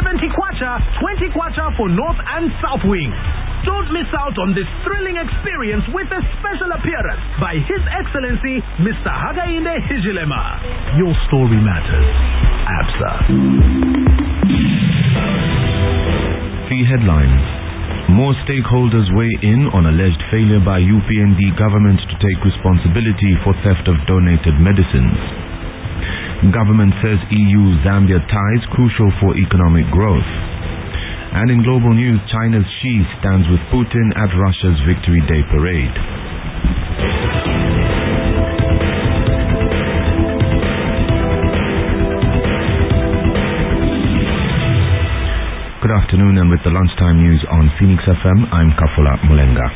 70 kwacha, 20 kwacha for North and South Wing. Don't miss out on this thrilling experience with a special appearance by His Excellency Mr. Hakainde Hichilema. Your story matters. ABSA. The headlines. More stakeholders weigh in on alleged failure by UPND government to take responsibility for theft of donated medicines. Government says EU-Zambia ties crucial for economic growth. And in global news, China's Xi stands with Putin at Russia's Victory Day parade. Good afternoon, and with the lunchtime news on Phoenix FM, I'm Kafula Mulenga.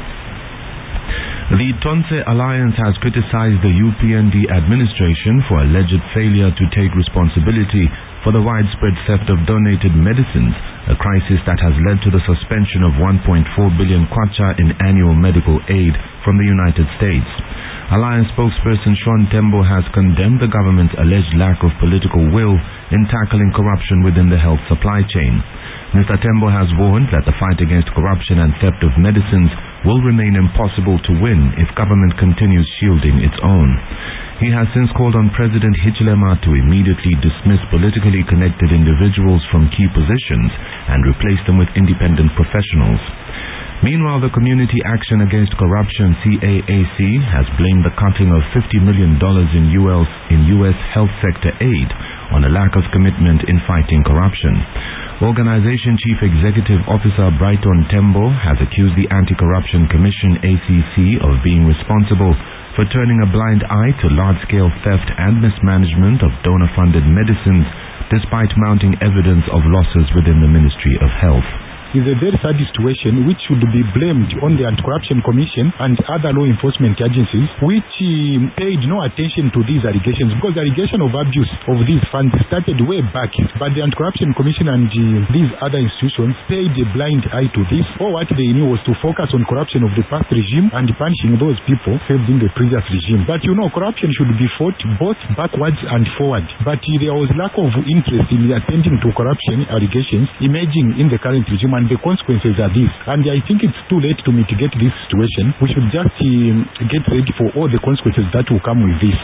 The Tonse Alliance has criticized the UPND administration for alleged failure to take responsibility for the widespread theft of donated medicines, a crisis that has led to the suspension of 1.4 billion kwacha in annual medical aid from the United States. Alliance spokesperson Sean Tembo has condemned the government's alleged lack of political will in tackling corruption within the health supply chain. Mr. Tembo has warned that the fight against corruption and theft of medicines will remain impossible to win if government continues shielding its own. He has since called on President Hichilema to immediately dismiss politically connected individuals from key positions and replace them with independent professionals. Meanwhile, the Community Action Against Corruption CAAC has blamed the cutting of $50 million in U.S. health sector aid on a lack of commitment in fighting corruption. Organization Chief Executive Officer Brighton Tembo has accused the Anti-Corruption Commission ACC of being responsible for turning a blind eye to large-scale theft and mismanagement of donor-funded medicines, despite mounting evidence of losses within the Ministry of Health. Is a very sad situation which should be blamed on the Anti-Corruption Commission and other law enforcement agencies which paid no attention to these allegations, because the allegation of abuse of these funds started way back, but the Anti-Corruption Commission and these other institutions paid a blind eye to this. All what they knew was to focus on corruption of the past regime and punishing those people served in the previous regime. But corruption should be fought both backwards and forward, but there was lack of interest in attending to corruption allegations emerging in the current regime, and the consequences are this. And I think it's too late to mitigate this situation. We should just get ready for all the consequences that will come with this.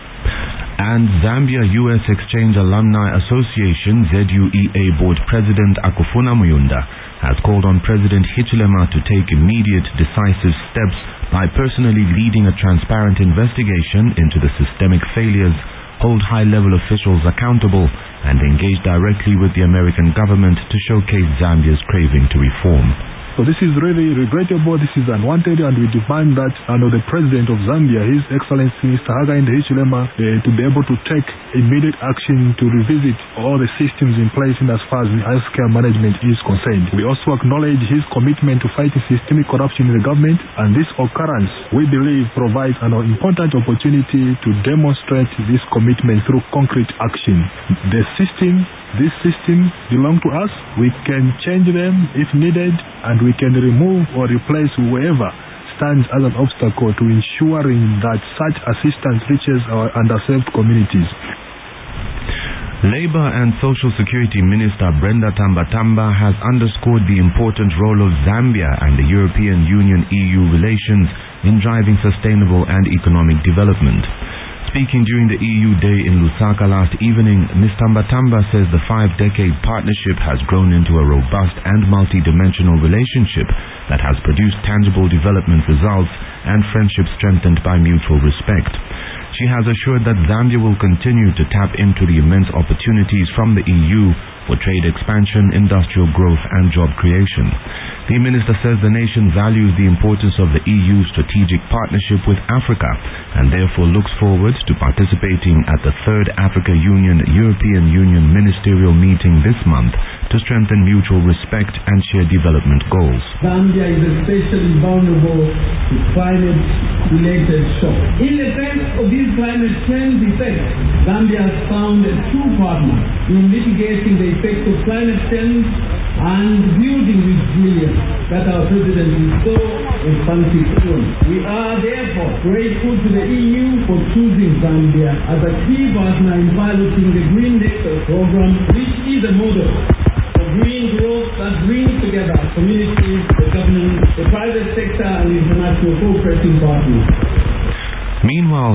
And Zambia-US Exchange Alumni Association ZUEA Board President Akufuna Muyunda has called on President Hichilema to take immediate, decisive steps by personally leading a transparent investigation into the systemic failures, hold high-level officials accountable, and engage directly with the American government to showcase Zambia's craving to reform. So this is really regrettable, this is unwanted, and we demand that the President of Zambia, His Excellency Mr. Hakainde Hichilema, to be able to take immediate action to revisit all the systems in place in as far as the healthcare management is concerned. We also acknowledge his commitment to fighting systemic corruption in the government, and this occurrence, we believe, provides an important opportunity to demonstrate this commitment through concrete action. This system belongs to us. We can change them if needed, and we can remove or replace whoever stands as an obstacle to ensuring that such assistance reaches our underserved communities. Labour and Social Security Minister Brenda Tambatamba has underscored the important role of Zambia and the European Union-EU relations in driving sustainable and economic development. Speaking during the EU Day in Lusaka last evening, Ms. Tambatamba says the 5-decade partnership has grown into a robust and multi-dimensional relationship that has produced tangible development results and friendship strengthened by mutual respect. She has assured that Zambia will continue to tap into the immense opportunities from the EU for trade expansion, industrial growth, and job creation. The minister says the nation values the importance of the EU's strategic partnership with Africa and therefore looks forward to participating at the 3rd Africa Union-European Union ministerial meeting this month to strengthen mutual respect and share development goals. Zambia is especially vulnerable to climate-related shocks. In the face of these climate change effects, Zambia has found a true partner in mitigating the effects of climate change and building resilience that our President is so emphatic on. We are therefore grateful to the EU for choosing Zambia as a key partner in piloting the Green Nexus program, which is a model for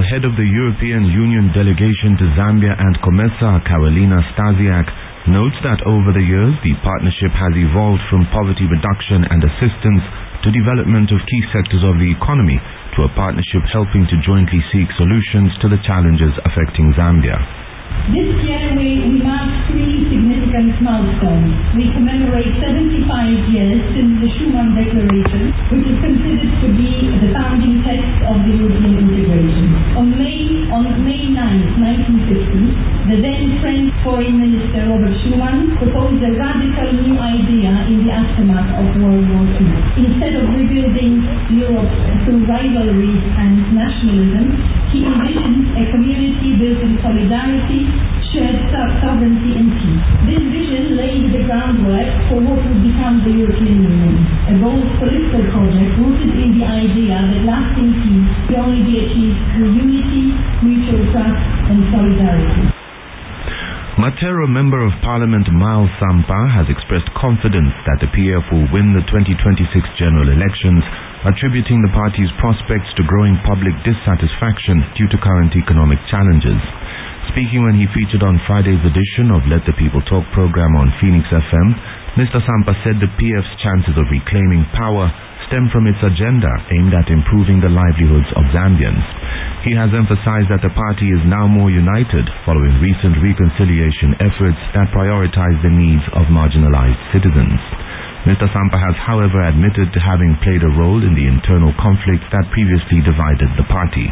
head of the European Union delegation to Zambia and COMESA, Carolina Stasiak, notes that over the years the partnership has evolved from poverty reduction and assistance to development of key sectors of the economy to a partnership helping to jointly seek solutions to the challenges affecting Zambia. This year we mark 3 significant milestones. We commemorate 75 years since the Schuman Declaration, which is considered to be the founding text of the European integration. On May 9, 1950, the then French Foreign Minister Robert Schuman proposed a radical new idea in the aftermath of World War II. Instead of rebuilding Europe through rivalry and nationalism, he envisioned a community built in solidarity, shared sovereignty and peace. This vision laid the groundwork for what would become the European Union, a bold political project rooted in the idea that lasting peace can only be achieved through unity, mutual trust and solidarity. Matero Member of Parliament Miles Sampa has expressed confidence that the PF will win the 2026 general elections, attributing the party's prospects to growing public dissatisfaction due to current economic challenges. Speaking when he featured on Friday's edition of Let the People Talk program on Phoenix FM, Mr. Sampa said the PF's chances of reclaiming power stem from its agenda aimed at improving the livelihoods of Zambians. He has emphasized that the party is now more united following recent reconciliation efforts that prioritize the needs of marginalized citizens. Mr. Sampa has, however, admitted to having played a role in the internal conflict that previously divided the party.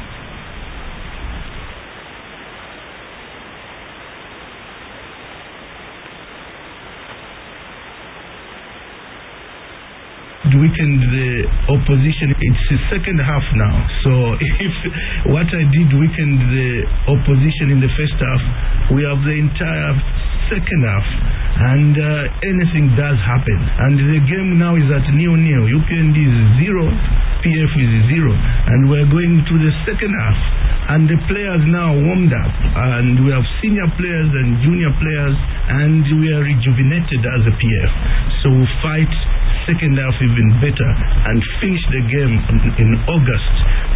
Weakened the opposition. It's the second half now. So if what I did weakened the opposition in the first half, we have the entire second half, and anything does happen. And the game now is at 0-0. UPND is 0, PF is 0, and we're going to the second half. And the players now warmed up, and we have senior players and junior players, and we are rejuvenated as a PF. So we'll fight second half even better and finish the game in August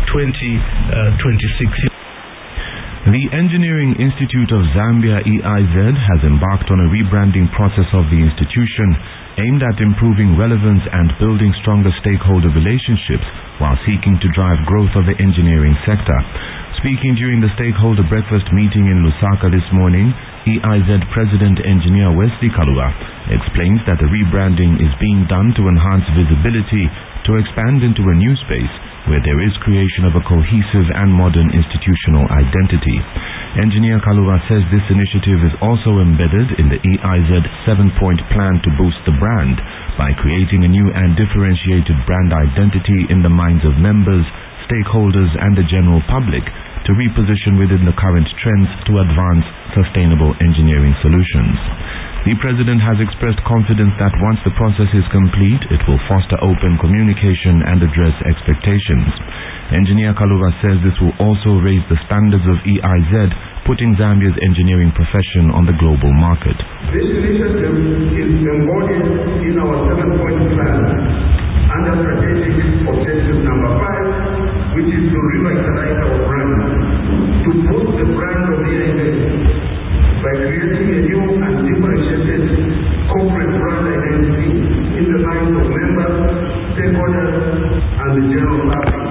2026. The Engineering Institute of Zambia, EIZ, has embarked on a rebranding process of the institution aimed at improving relevance and building stronger stakeholder relationships while seeking to drive growth of the engineering sector. Speaking during the stakeholder breakfast meeting in Lusaka this morning, EIZ President Engineer Wesley Kalua explains that the rebranding is being done to enhance visibility, to expand into a new space where there is creation of a cohesive and modern institutional identity. Engineer Kalua says this initiative is also embedded in the EIZ 7-point plan to boost the brand by creating a new and differentiated brand identity in the minds of members, stakeholders and the general public to reposition within the current trends to advance sustainable engineering solutions. The President has expressed confidence that once the process is complete, it will foster open communication and address expectations. Engineer Kalura says this will also raise the standards of EIZ, putting Zambia's engineering profession on the global market. This initiative is embodied in our 7-point plan under strategic objective number 5, which is to revitalize our brand, to boost the brand of EIZ by creating a new and differentiated corporate brand identity in the minds of members, stakeholders, and the general public.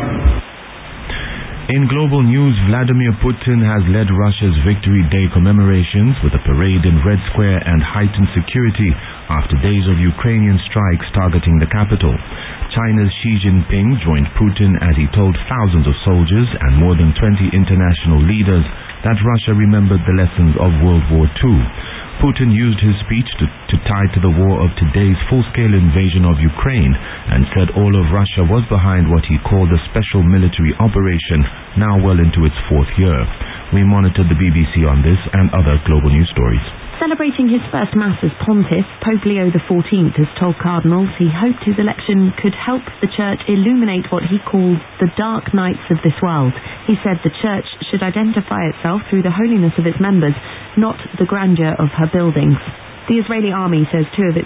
In global news, Vladimir Putin has led Russia's Victory Day commemorations with a parade in Red Square and heightened security after days of Ukrainian strikes targeting the capital. China's Xi Jinping joined Putin as he told thousands of soldiers and more than 20 international leaders that Russia remembered the lessons of World War II. Putin used his speech to tie to the war of today's full-scale invasion of Ukraine and said all of Russia was behind what he called a special military operation, now well into its 4th year. We monitored the BBC on this and other global news stories. Celebrating his first Mass as Pontiff, Pope Leo XIV has told cardinals he hoped his election could help the Church illuminate what he calls the dark nights of this world. He said the Church should identify itself through the holiness of its members, not the grandeur of her buildings. The Israeli army says 2 of its